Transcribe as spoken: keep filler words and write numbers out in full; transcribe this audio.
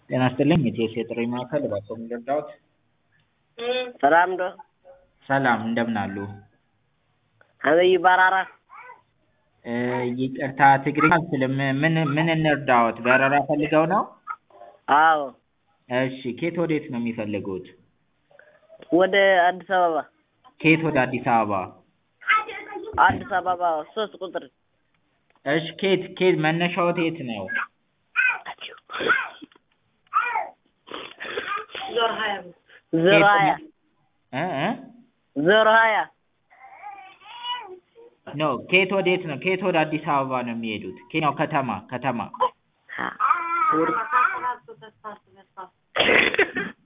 ጤና ይስጥልኝ የኢቲኤስ የጥሪ ማዕከል እባክዎ ምን ልርዳዎት? ሰላም ነው? ሰላም እንደምን አሉ? አበይ በራራ ይቅርታ ትግርኛ አልችልም ምን ምን እንርዳዎት በረራ ፈልገው ነው? አዎ እሺ ከየት ወዴት ነው የሚፈልጉት? ወደ አዲስ አበባ ከየት ወደ አዲስ አበባ? አዲስ አበባ ሶስት ቁጥር እሺ ከየት ከየት መነሻዎት የት ነው? ዞር ሀያ ዞር ሀያ እ እ ዞር ሀያ ኖ ከየት ወዴት ነው ከየት ወደ አዲስ አበባ ነው የሚሄዱት? ከየትኛው ከተማ ከተማ?